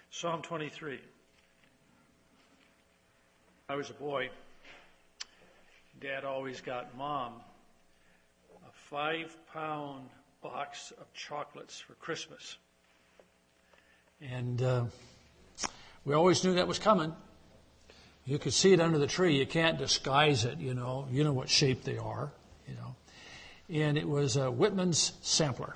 Psalm 23. I was a boy. Dad always got Mom a 5-pound box of chocolates for Christmas. And we always knew that was coming. You could see it under the tree. You can't disguise it, you know. You know what shape they are, you know. And it was a Whitman's sampler.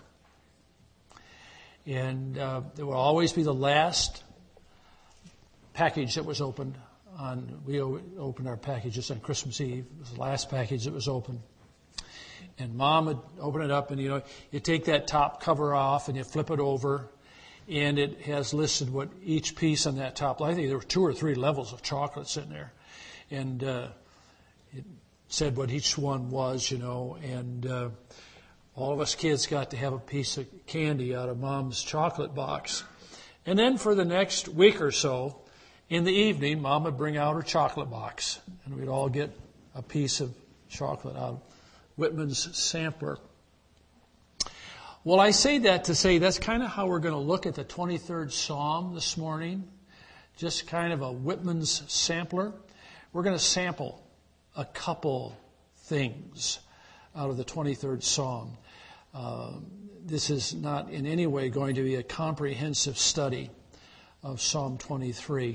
And there will always be the last package that was opened we opened our packages on Christmas Eve. It was the last package that was opened. And Mom would open it up, and you take that top cover off and you flip it over, and it has listed what each piece on that top. I think there were 2 or 3 levels of chocolates in there, and it said what each one was, and all of us kids got to have a piece of candy out of Mom's chocolate box. And then for the next week or so, in the evening, Mom would bring out her chocolate box, and we'd all get a piece of chocolate out of Whitman's sampler. Well, I say that to say that's kind of how we're going to look at the 23rd Psalm this morning, just kind of a Whitman's sampler. We're going to sample a couple things out of the 23rd Psalm. This is not in any way going to be a comprehensive study of Psalm 23.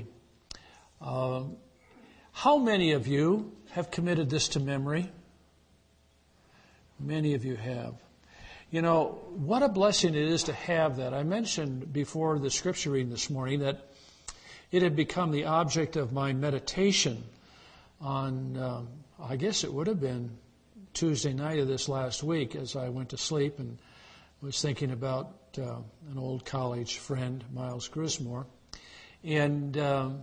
How many of you have committed this to memory? Many of you have. What a blessing it is to have that. I mentioned before the scripture reading this morning that it had become the object of my meditation on, I guess it would have been Tuesday night of this last week as I went to sleep and was thinking about an old college friend, Miles Grismore. And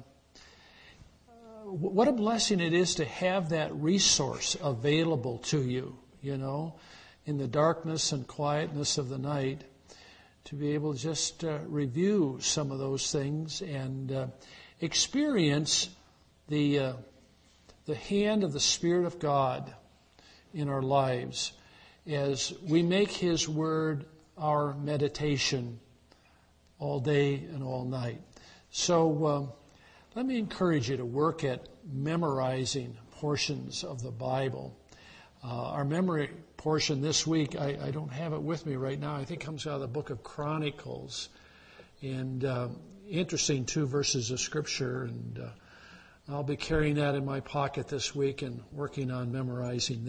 what a blessing it is to have that resource available to you, in the darkness and quietness of the night, to be able to just review some of those things and experience the hand of the Spirit of God in our lives as we make His Word our meditation all day and all night. So let me encourage you to work at memorizing portions of the Bible. Our memory portion this week, I don't have it with me right now. I think it comes out of the book of Chronicles. And interesting 2 verses of Scripture. And I'll be carrying that in my pocket this week and working on memorizing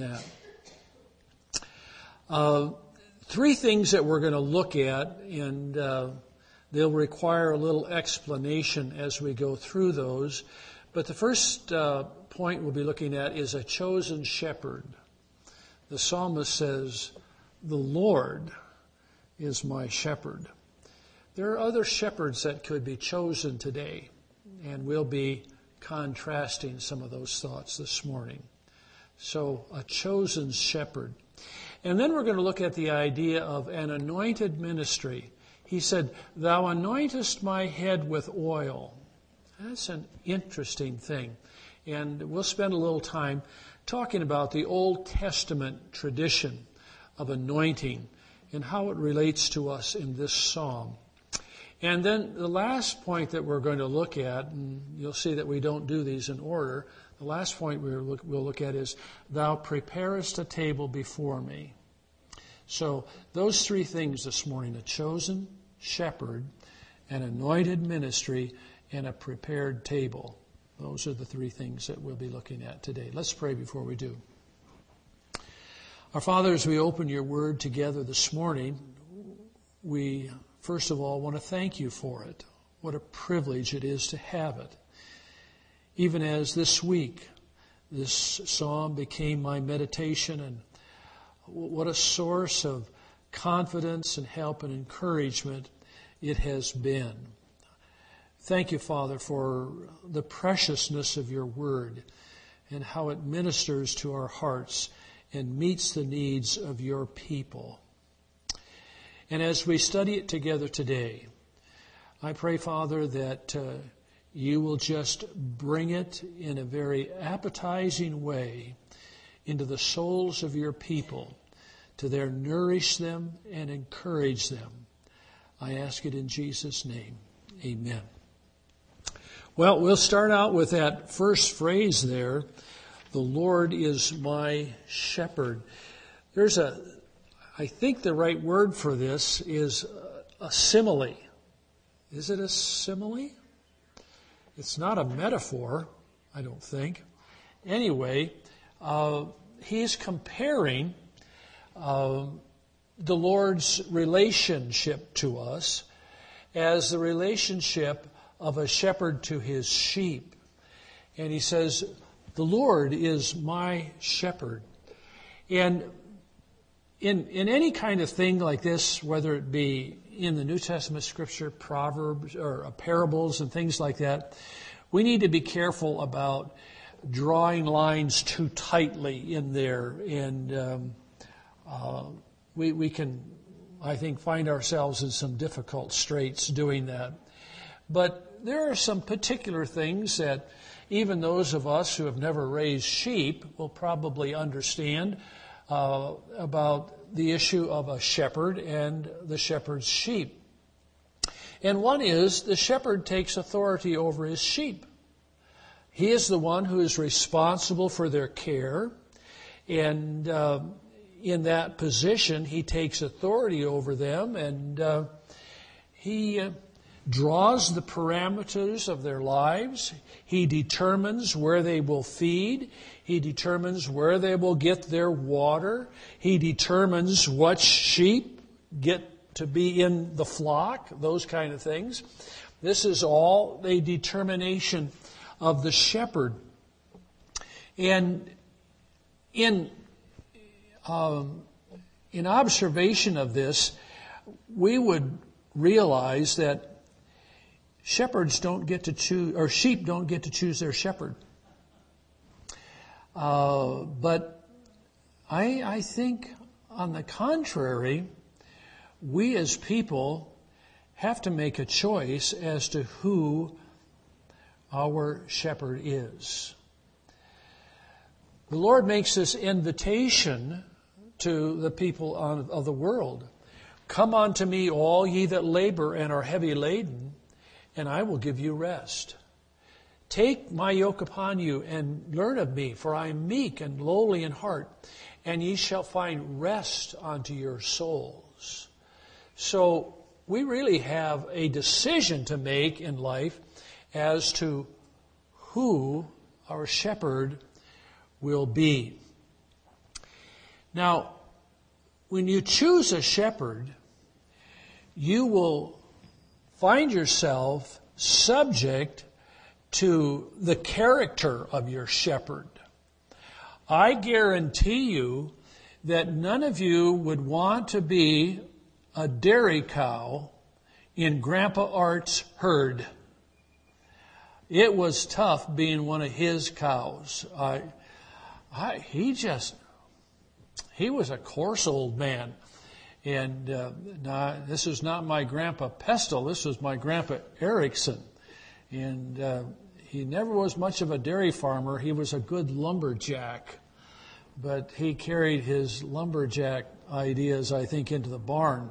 that. 3 things that we're going to look at, and they'll require a little explanation as we go through those. But the first point we'll be looking at is a chosen shepherd. The psalmist says, "The Lord is my shepherd." There are other shepherds that could be chosen today, and we'll be contrasting some of those thoughts this morning. So, a chosen shepherd. And then we're going to look at the idea of an anointed ministry. He said, "Thou anointest my head with oil." That's an interesting thing. And we'll spend a little time talking about the Old Testament tradition of anointing and how it relates to us in this psalm. And then the last point that we're going to look at, and you'll see that we don't do these in order, the last point we'll look at is, "Thou preparest a table before me." So those 3 things this morning: a chosen shepherd, an anointed ministry, and a prepared table. Those are the 3 things that we'll be looking at today. Let's pray before we do. Our Father, as we open your word together this morning, we first of all want to thank you for it. What a privilege it is to have it. Even as this week, this psalm became my meditation, and what a source of confidence and help and encouragement it has been. Thank you, Father, for the preciousness of your word and how it ministers to our hearts and meets the needs of your people. And as we study it together today, I pray, Father, that you will just bring it in a very appetizing way into the souls of your people, to there nourish them and encourage them. I ask it in Jesus' name. Amen. Well, we'll start out with that first phrase there. The Lord is my shepherd. I think the right word for this is a simile. Is it a simile? It's not a metaphor, I don't think. Anyway, he's comparing the Lord's relationship to us as the relationship of a shepherd to his sheep. And he says, the Lord is my shepherd. And in any kind of thing like this, whether it be in the New Testament scripture, Proverbs, or parables and things like that, we need to be careful about drawing lines too tightly in there. And we can, I think, find ourselves in some difficult straits doing that. But there are some particular things that even those of us who have never raised sheep will probably understand about the issue of a shepherd and the shepherd's sheep. And one is the shepherd takes authority over his sheep. He is the one who is responsible for their care, and in that position he takes authority over them, and he draws the parameters of their lives. He determines where they will feed. He determines where they will get their water. He determines what sheep get to be in the flock, those kind of things. This is all a determination of the shepherd. And in observation of this, we would realize that shepherds don't get to choose, or sheep don't get to choose their shepherd. But I think, on the contrary, we as people have to make a choice as to who our shepherd is. The Lord makes this invitation to the people of the world. Come unto me, all ye that labor and are heavy laden, and I will give you rest. Take my yoke upon you and learn of me, for I am meek and lowly in heart, and ye shall find rest unto your souls. So we really have a decision to make in life as to who our shepherd will be. Now, when you choose a shepherd, you will find yourself subject to the character of your shepherd. I guarantee you that none of you would want to be a dairy cow in Grandpa Art's herd. It was tough being one of his cows. He was a coarse old man. And this is not my Grandpa Pestle. This was my Grandpa Erickson. And he never was much of a dairy farmer. He was a good lumberjack. But he carried his lumberjack ideas, I think, into the barn.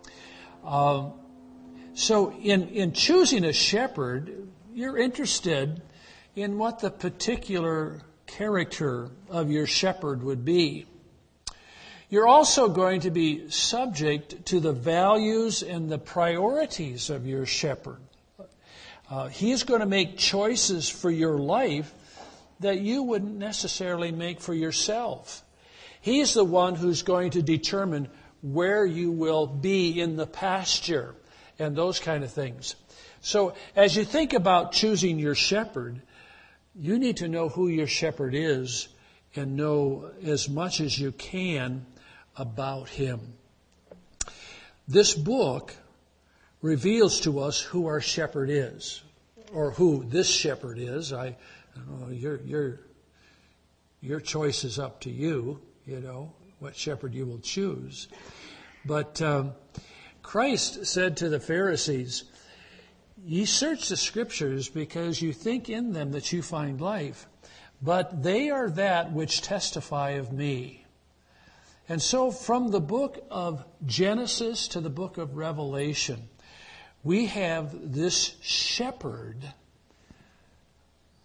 So in choosing a shepherd, you're interested in what the particular character of your shepherd would be. You're also going to be subject to the values and the priorities of your shepherd. He's going to make choices for your life that you wouldn't necessarily make for yourself. He's the one who's going to determine where you will be in the pasture and those kind of things. So as you think about choosing your shepherd, you need to know who your shepherd is and know as much as you can about him. This book reveals to us who our shepherd is, or who this shepherd is. I don't know, your choice is up to you, what shepherd you will choose. But Christ said to the Pharisees, ye search the Scriptures because you think in them that you find life, but they are that which testify of me. And so from the book of Genesis to the book of Revelation, we have this shepherd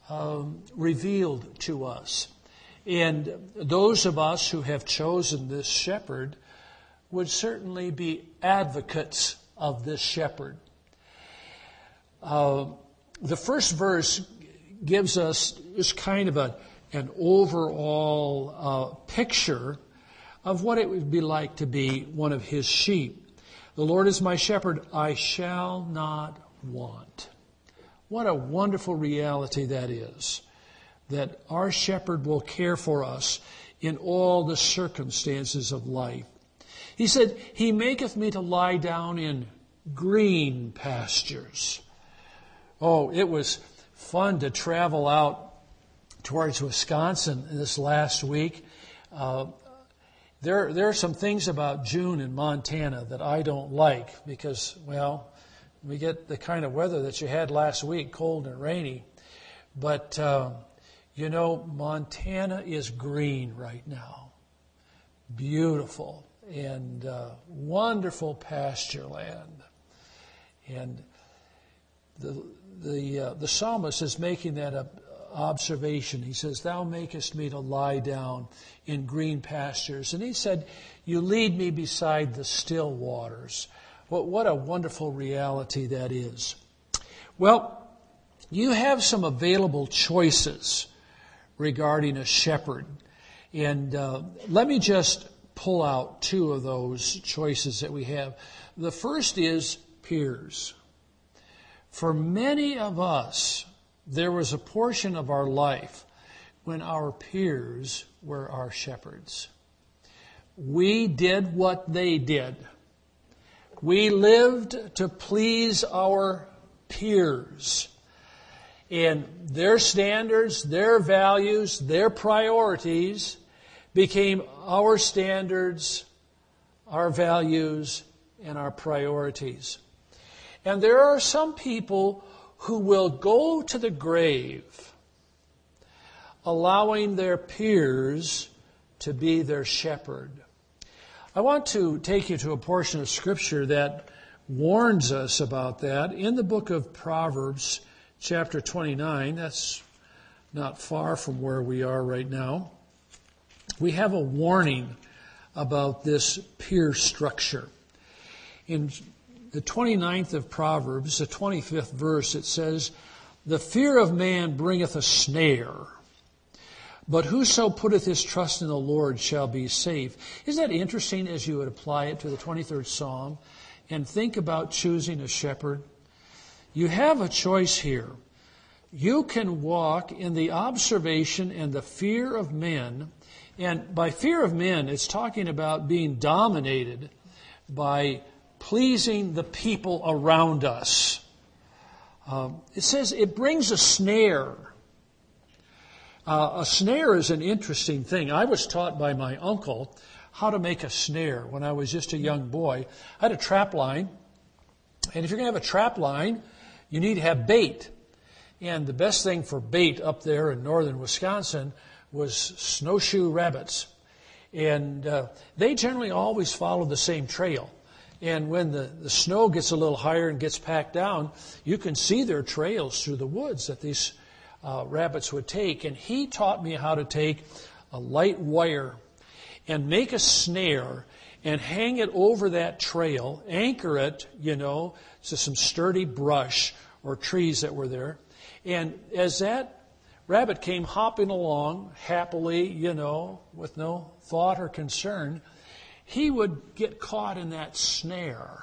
revealed to us. And those of us who have chosen this shepherd would certainly be advocates of this shepherd. The first verse gives us just kind of an overall picture of what it would be like to be one of his sheep. The Lord is my shepherd, I shall not want. What a wonderful reality that is, that our shepherd will care for us in all the circumstances of life. He said, He maketh me to lie down in green pastures. Oh, it was fun to travel out towards Wisconsin this last week. There are some things about June in Montana that I don't like because, well, we get the kind of weather that you had last week, cold and rainy. But, Montana is green right now. Beautiful and wonderful pasture land. And the psalmist is making that observation. He says, Thou makest me to lie down in green pastures. And he said, You lead me beside the still waters. What a wonderful reality that is. Well, you have some available choices regarding a shepherd. And let me just pull out two of those choices that we have. The first is peers. For many of us, there was a portion of our life when our peers were our shepherds. We did what they did. We lived to please our peers. And their standards, their values, their priorities became our standards, our values, and our priorities. And there are some people who will go to the grave allowing their peers to be their shepherd. I want to take you to a portion of Scripture that warns us about that. In the book of Proverbs, chapter 29, that's not far from where we are right now, we have a warning about this peer structure. In the 29th of Proverbs, the 25th verse, it says, The fear of man bringeth a snare, but whoso putteth his trust in the Lord shall be safe. Isn't that interesting as you would apply it to the 23rd Psalm and think about choosing a shepherd? You have a choice here. You can walk in the observation and the fear of men. And by fear of men, it's talking about being dominated by pleasing the people around us. It says it brings a snare. A snare is an interesting thing. I was taught by my uncle how to make a snare when I was just a young boy. I had a trap line. And if you're going to have a trap line, you need to have bait. And the best thing for bait up there in northern Wisconsin was snowshoe rabbits. And they generally always follow the same trail. And when the snow gets a little higher and gets packed down, you can see their trails through the woods that these rabbits would take. And he taught me how to take a light wire and make a snare and hang it over that trail, anchor it, to some sturdy brush or trees that were there. And as that rabbit came hopping along happily, with no thought or concern, he would get caught in that snare.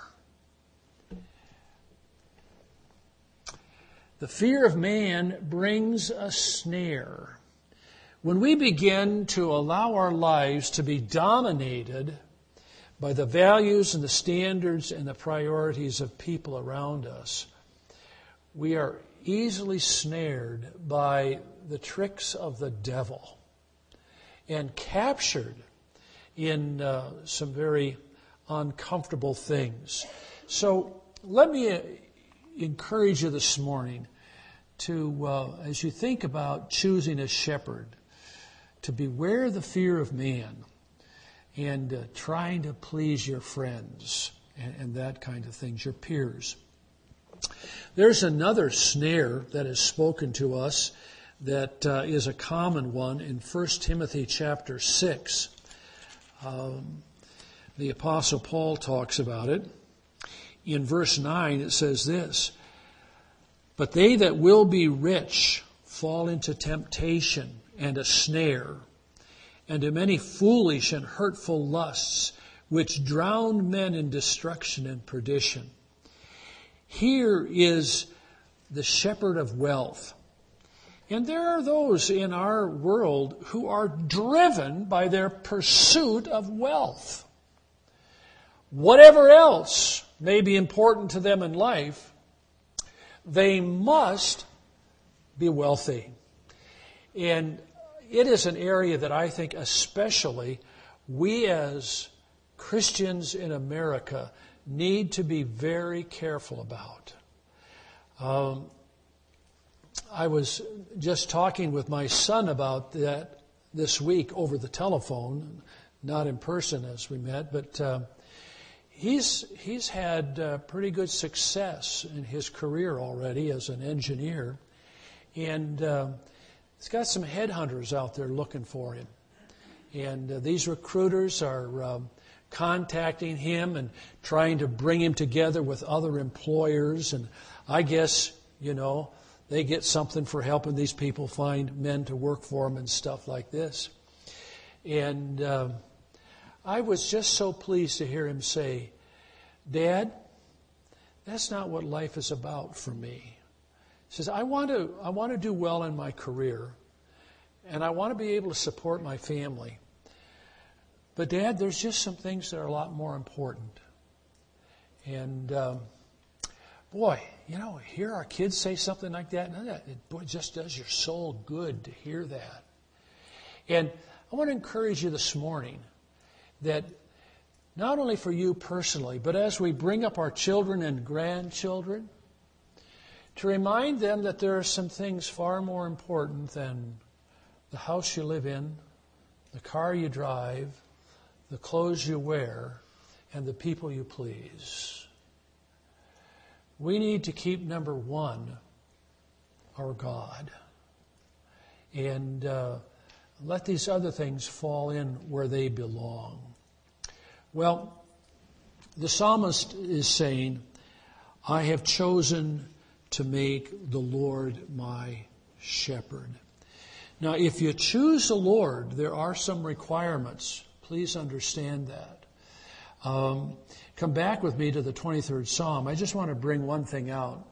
The fear of man brings a snare. When we begin to allow our lives to be dominated by the values and the standards and the priorities of people around us, we are easily snared by the tricks of the devil and captured in some very uncomfortable things. So let me encourage you this morning to, as you think about choosing a shepherd, to beware the fear of man and trying to please your friends and that kind of things, your peers. There's another snare that is spoken to us that is a common one in 1 Timothy chapter 6. The Apostle Paul talks about it. In verse 9 it says this, "But they that will be rich fall into temptation and a snare, and to many foolish and hurtful lusts, which drown men in destruction and perdition." Here is the shepherd of wealth. And there are those in our world who are driven by their pursuit of wealth. Whatever else may be important to them in life, they must be wealthy. And it is an area that I think especially we as Christians in America need to be very careful about. I was just talking with my son about that this week over the telephone, not in person as we met, but he's had pretty good success in his career already as an engineer, and he's got some headhunters out there looking for him. And these recruiters are contacting him and trying to bring him together with other employers, and I guess, they get something for helping these people find men to work for them and stuff like this. And I was just so pleased to hear him say, "Dad, that's not what life is about for me." He says, I want to do well in my career, and I want to be able to support my family. But Dad, there's just some things that are a lot more important. And hear our kids say something like that, and it just does your soul good to hear that. And I want to encourage you this morning that not only for you personally, but as we bring up our children and grandchildren, to remind them that there are some things far more important than the house you live in, the car you drive, the clothes you wear, and the people you please. We need to keep number one, our God, and let these other things fall in where they belong. Well, the psalmist is saying, "I have chosen to make the Lord my shepherd." Now, if you choose the Lord, there are some requirements. Please understand that. Come back with me to the 23rd Psalm. I just want to bring one thing out.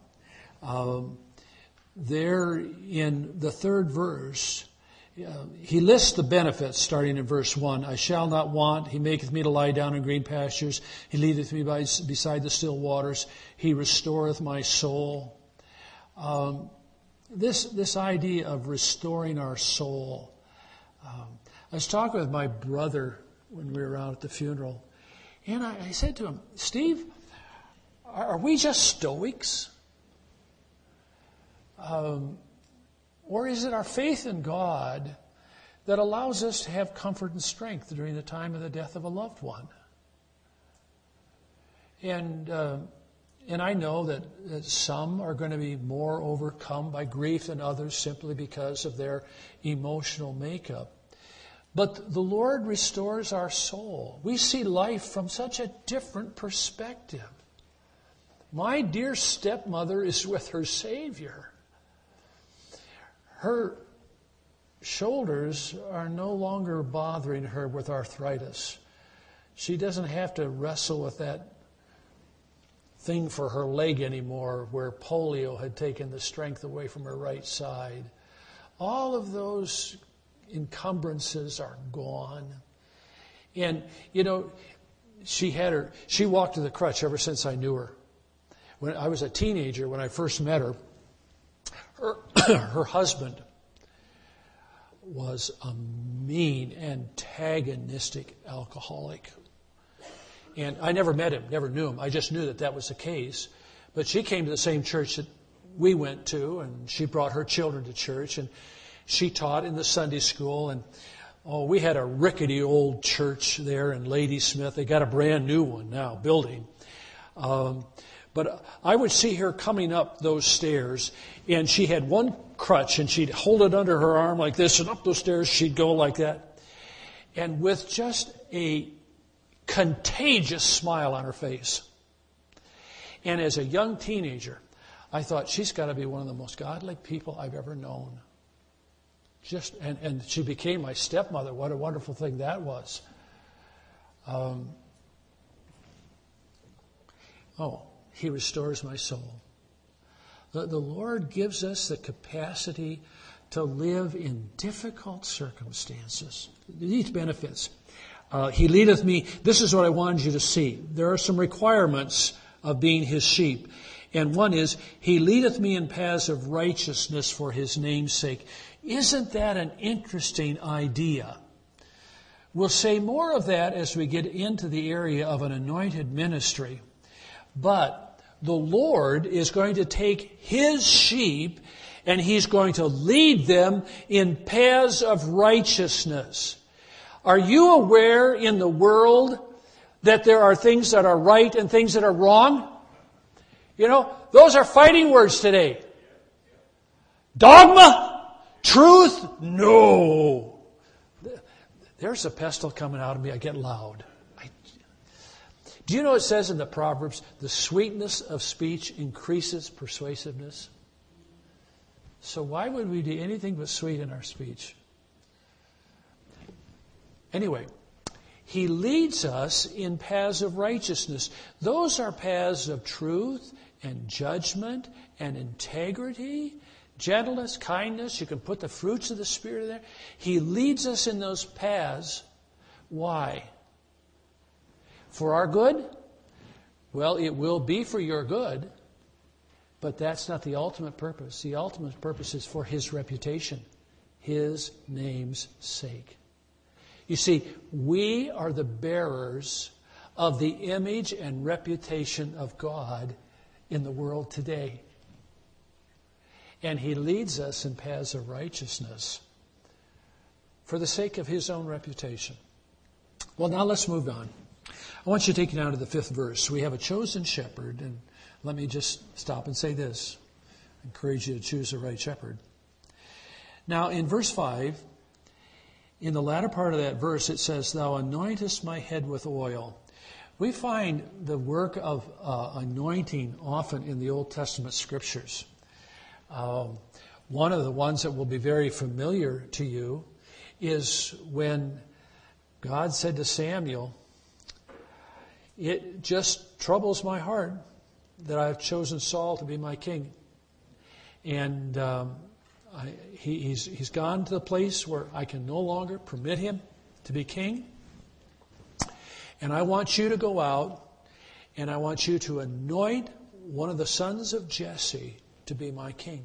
There in the third verse, he lists the benefits starting in verse 1. "I shall not want. He maketh me to lie down in green pastures. He leadeth me beside the still waters. He restoreth my soul." This idea of restoring our soul. I was talking with my brother when we were out at the funeral, and I said to him, "Steve, are we just stoics? Or is it our faith in God that allows us to have comfort and strength during the time of the death of a loved one?" And I know that some are going to be more overcome by grief than others simply because of their emotional makeup. But the Lord restores our soul. We see life from such a different perspective. My dear stepmother is with her Savior. Her shoulders are no longer bothering her with arthritis. She doesn't have to wrestle with that thing for her leg anymore where polio had taken the strength away from her right side. All of those encumbrances are gone. And, she walked with a crutch ever since I knew her. When I was a teenager, when I first met her, her husband was a mean, antagonistic alcoholic. And I never met him, never knew him. I just knew that was the case. But she came to the same church that we went to, and she brought her children to church, and she taught in the Sunday school. And we had a rickety old church there in Ladysmith. They got a brand new one now, building. But I would see her coming up those stairs, and she had one crutch, and she'd hold it under her arm like this, and up those stairs she'd go like that. And with just a contagious smile on her face. And as a young teenager, I thought, she's got to be one of the most godly people I've ever known. And she became my stepmother. What a wonderful thing that was. He restores my soul. The Lord gives us the capacity to live in difficult circumstances. These benefits. He leadeth me. This is what I wanted you to see. There are some requirements of being His sheep. And one is, He leadeth me in paths of righteousness for His name's sake. Isn't that an interesting idea? We'll say more of that as we get into the area of an anointed ministry. But the Lord is going to take His sheep and He's going to lead them in paths of righteousness. Are you aware in the world that there are things that are right and things that are wrong? You know, those are fighting words today. Dogma? Truth? No. There's a pestle coming out of me. I get loud. Do you know it says in the Proverbs, the sweetness of speech increases persuasiveness? So why would we do anything but sweet in our speech? Anyway, He leads us in paths of righteousness. Those are paths of truth and judgment and integrity, gentleness, kindness. You can put the fruits of the Spirit in there. He leads us in those paths. Why? For our good? Well, it will be for your good, but that's not the ultimate purpose. The ultimate purpose is for His reputation, His name's sake. You see, we are the bearers of the image and reputation of God in the world today. And He leads us in paths of righteousness for the sake of His own reputation. Well, now let's move on. I want you to take you down to the 5th verse. We have a chosen shepherd, and let me just stop and say this. I encourage you to choose the right shepherd. Now, in verse 5, in the latter part of that verse, it says, Thou anointest my head with oil. We find the work of anointing often in the Old Testament scriptures. One of the ones that will be very familiar to you is when God said to Samuel, It just troubles my heart that I have chosen Saul to be my king. And he's gone to the place where I can no longer permit him to be king. And I want you to go out and I want you to anoint one of the sons of Jesse to be my king.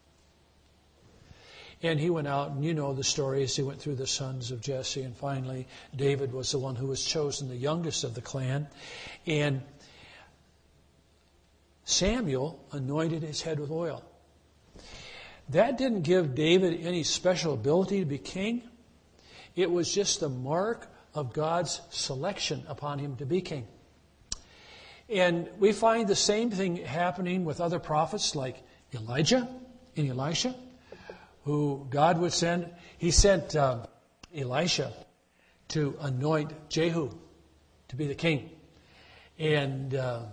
And he went out, and you know the story as he went through the sons of Jesse. And finally, David was the one who was chosen, the youngest of the clan. And Samuel anointed his head with oil. That didn't give David any special ability to be king. It was just the mark of God's selection upon him to be king. And we find the same thing happening with other prophets like Elijah and Elisha, who God would send. He sent Elisha to anoint Jehu to be the king. And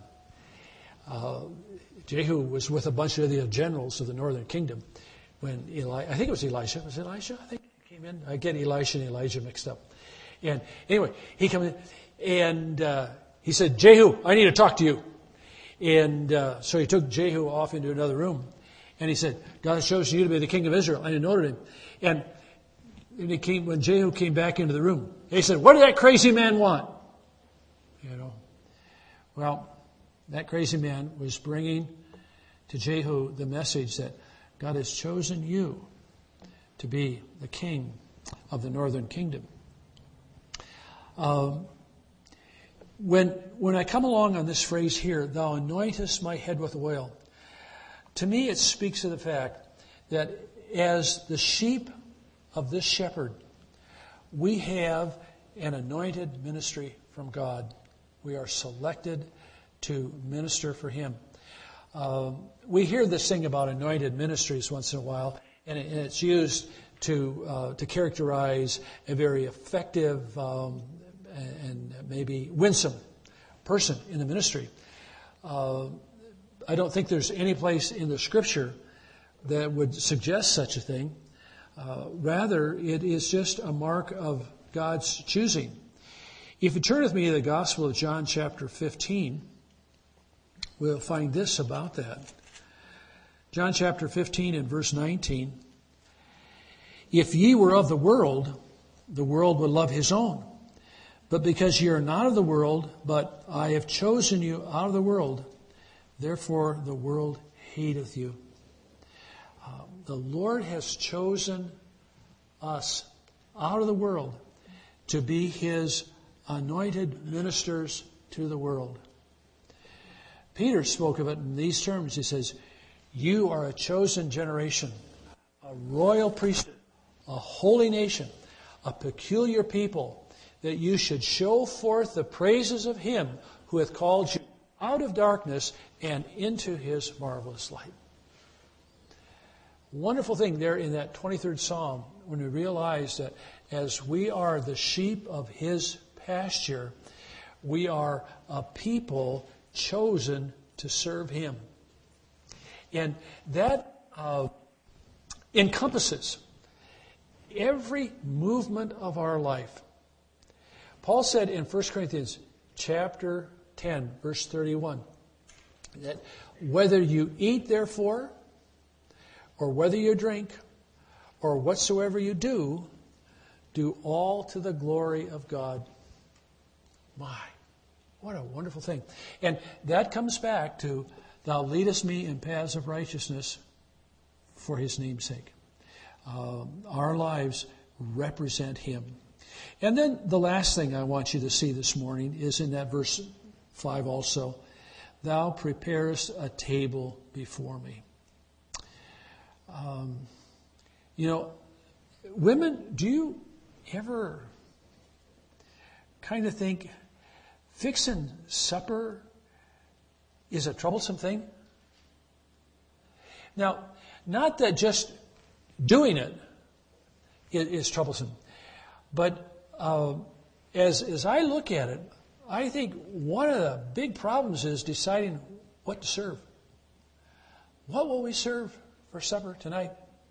Jehu was with a bunch of the generals of the northern kingdom when I think it was Elisha. Was it Elisha? I think he came in. I get Elisha and Elijah mixed up. And anyway, he came in and he said, Jehu, I need to talk to you. And so he took Jehu off into another room. And he said, God has chosen you to be the king of Israel. And he noted him. And when Jehu came back into the room, he said, what did that crazy man want? You know. Well, that crazy man was bringing to Jehu the message that God has chosen you to be the king of the northern kingdom. When I come along on this phrase here, thou anointest my head with oil, to me it speaks of the fact that as the sheep of this shepherd, we have an anointed ministry from God. We are selected to minister for Him. We hear this thing about anointed ministries once in a while, and it's used to characterize a very effective and maybe winsome person in the ministry. I don't think there's any place in the Scripture that would suggest such a thing. Rather, it is just a mark of God's choosing. If you turn with me to the Gospel of John chapter 15, we'll find this about that. John chapter 15 and verse 19. If ye were of the world would love his own. But because ye are not of the world, but I have chosen you out of the world, therefore the world hateth you. The Lord has chosen us out of the world to be His anointed ministers to the world. Peter spoke of it in these terms. He says, you are a chosen generation, a royal priesthood, a holy nation, a peculiar people, that you should show forth the praises of Him who hath called you out of darkness and into His marvelous light. Wonderful thing there in that 23rd Psalm when we realize that as we are the sheep of His pasture, we are a people chosen to serve Him. And that encompasses every movement of our life. Paul said in 1 Corinthians chapter 10, verse 31, that whether you eat, therefore, or whether you drink, or whatsoever you do all to the glory of God. My, what a wonderful thing. And that comes back to, thou leadest me in paths of righteousness for His name's sake. Our lives represent Him. And then the last thing I want you to see this morning is in that verse 5 also. Thou preparest a table before me. Women, do you ever kind of think fixing supper is a troublesome thing? Now, not that just doing it is troublesome, but as I look at it, I think one of the big problems is deciding what to serve. What will we serve for supper tonight?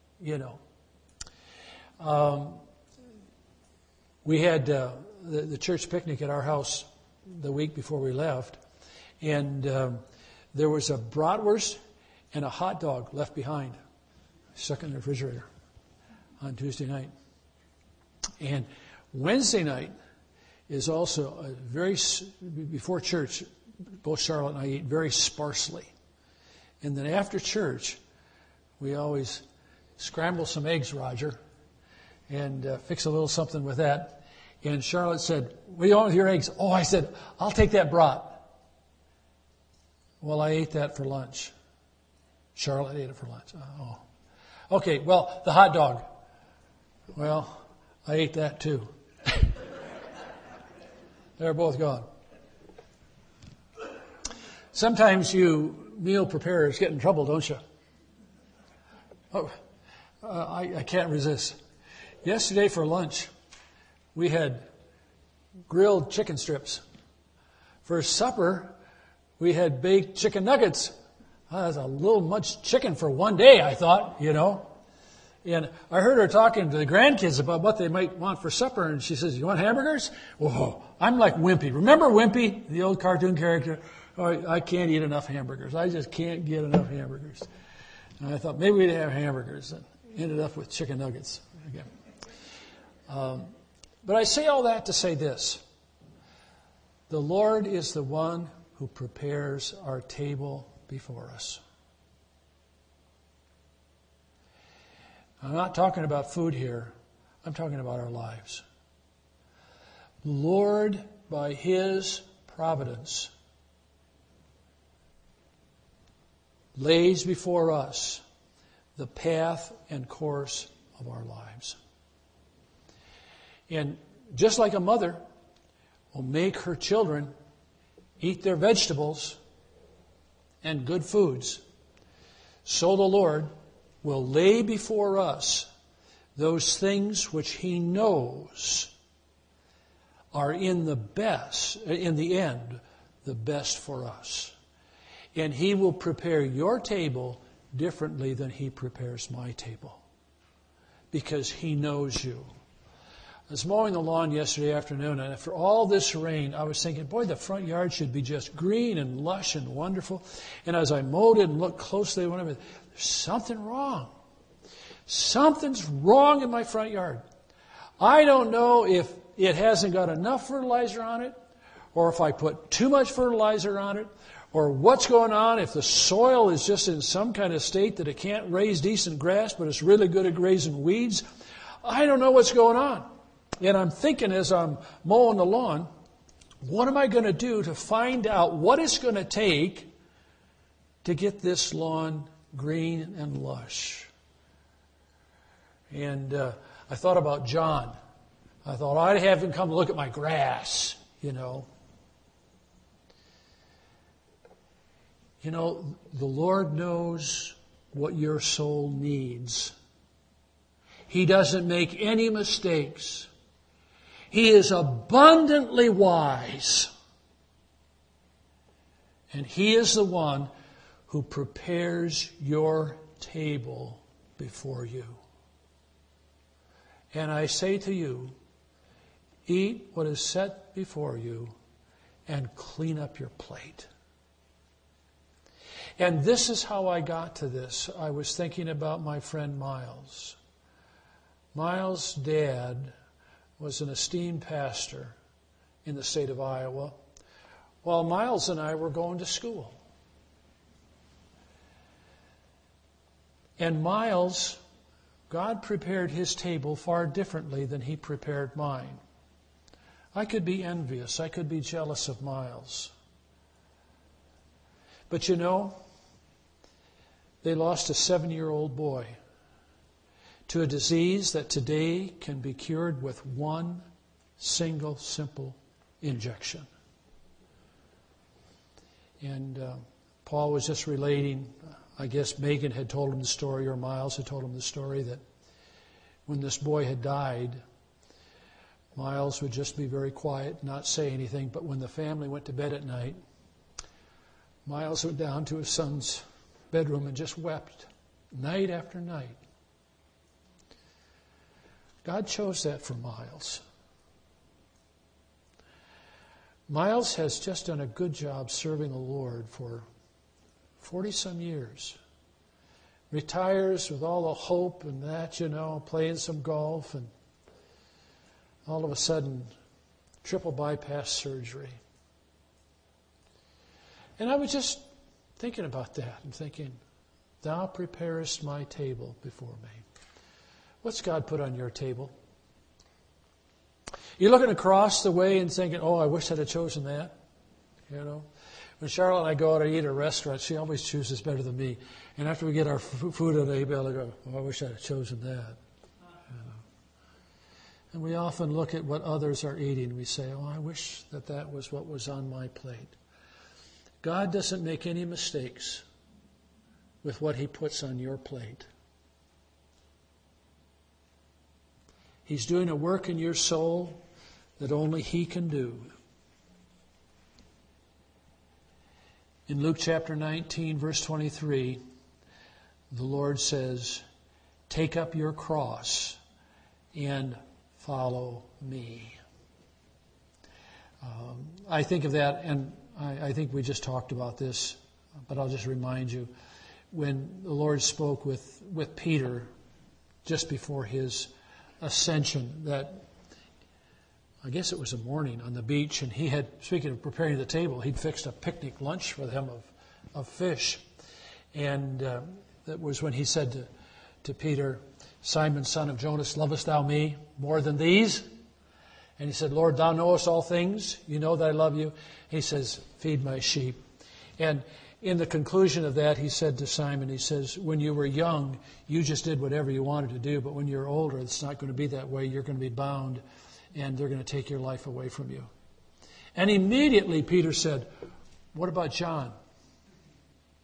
We had the church picnic at our house the week before we left, and there was a bratwurst and a hot dog left behind, stuck in the refrigerator on Tuesday night. And Wednesday night is also before church, both Charlotte and I eat very sparsely. And then after church, we always scramble some eggs, Roger, and fix a little something with that. And Charlotte said, what do you want with your eggs? Oh, I said, I'll take that brat. Well, I ate that for lunch. Charlotte ate it for lunch. Oh. Okay, well, the hot dog. Well, I ate that too. They're both gone. Sometimes you meal preparers get in trouble, don't you? Oh, I can't resist. Yesterday for lunch, we had grilled chicken strips. For supper, we had baked chicken nuggets. That's a little much chicken for one day, I thought, And I heard her talking to the grandkids about what they might want for supper, and she says, you want hamburgers? Whoa, I'm like Wimpy. Remember Wimpy, the old cartoon character? Oh, I can't eat enough hamburgers. I just can't get enough hamburgers. And I thought maybe we'd have hamburgers, and ended up with chicken nuggets again. But I say all that to say this. The Lord is the one who prepares our table before us. I'm not talking about food here. I'm talking about our lives. The Lord, by His providence, lays before us the path and course of our lives. And just like a mother will make her children eat their vegetables and good foods, so the Lord will lay before us those things which He knows are in the end, the best for us. And He will prepare your table differently than He prepares my table, because He knows you. I was mowing the lawn yesterday afternoon, and after all this rain, I was thinking, boy, the front yard should be just green and lush and wonderful. And as I mowed it and looked closely, there's something wrong. Something's wrong in my front yard. I don't know if it hasn't got enough fertilizer on it, or if I put too much fertilizer on it, or what's going on, if the soil is just in some kind of state that it can't raise decent grass, but it's really good at raising weeds. I don't know what's going on. And I'm thinking as I'm mowing the lawn, what am I going to do to find out what it's going to take to get this lawn green and lush? And I thought about John. I thought, I'd have him come look at my grass, You know, the Lord knows what your soul needs. He doesn't make any mistakes. He is abundantly wise. And He is the one who prepares your table before you. And I say to you, eat what is set before you and clean up your plate. And this is how I got to this. I was thinking about my friend Miles. Miles' dad was an esteemed pastor in the state of Iowa, while Miles and I were going to school. And Miles, God prepared his table far differently than He prepared mine. I could be envious. I could be jealous of Miles. But they lost a 7-year-old boy to a disease that today can be cured with one single, simple injection. And Paul was just relating, I guess Megan had told him the story, or Miles had told him the story, that when this boy had died, Miles would just be very quiet, not say anything, but when the family went to bed at night, Miles went down to his son's bedroom and just wept night after night. God chose that for Miles. Miles has just done a good job serving the Lord for 40-some years. Retires with all the hope and that, playing some golf, and all of a sudden, triple bypass surgery. And I was just thinking about that and thinking, Thou preparest my table before me. What's God put on your table? You're looking across the way and thinking, oh, I wish I'd have chosen that. When Charlotte and I go out to eat at a restaurant, she always chooses better than me. And after we get our food at the table, I go, oh, I wish I'd have chosen that. And we often look at what others are eating and we say, oh, I wish that was what was on my plate. God doesn't make any mistakes with what He puts on your plate. He's doing a work in your soul that only He can do. In Luke chapter 19, verse 23, the Lord says, take up your cross and follow me. I think of that, and I think we just talked about this, but I'll just remind you, when the Lord spoke with Peter just before His ascension, that I guess it was a morning on the beach, and He had, speaking of preparing the table, He'd fixed a picnic lunch for them of fish. And that was when He said to Peter, Simon, son of Jonas, lovest thou me more than these? And he said, Lord, thou knowest all things. You know that I love you. He says, feed my sheep. And in the conclusion of that, He said to Simon, He says, when you were young, you just did whatever you wanted to do. But when you're older, it's not going to be that way. You're going to be bound, and they're going to take your life away from you. And immediately Peter said, what about John?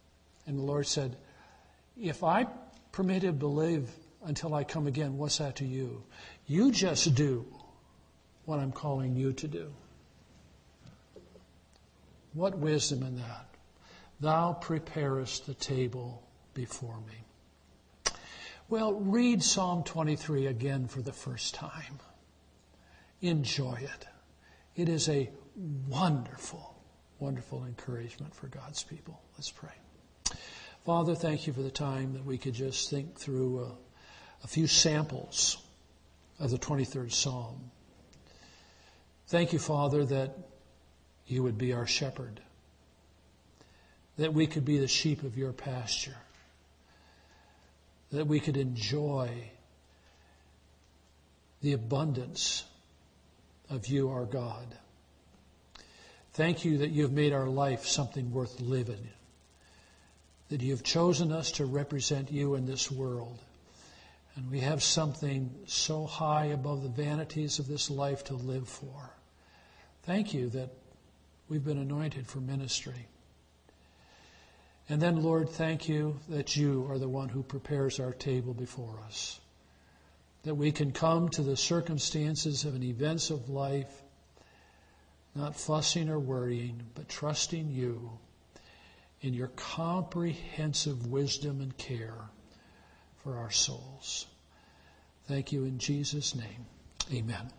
And the Lord said, if I permit him to live until I come again, what's that to you? You just do what I'm calling you to do. What wisdom in that? Thou preparest the table before me. Well, read Psalm 23 again for the first time. Enjoy it. It is a wonderful, wonderful encouragement for God's people. Let's pray. Father, thank you for the time that we could just think through a few samples of the 23rd Psalm. Thank you, Father, that you would be our shepherd, that we could be the sheep of your pasture, that we could enjoy the abundance of you, our God. Thank you that you've made our life something worth living, that you've chosen us to represent you in this world. And we have something so high above the vanities of this life to live for. Thank you that we've been anointed for ministry. And then, Lord, thank you that you are the one who prepares our table before us, that we can come to the circumstances of and events of life, not fussing or worrying, but trusting you in your comprehensive wisdom and care for our souls. Thank you in Jesus' name. Amen.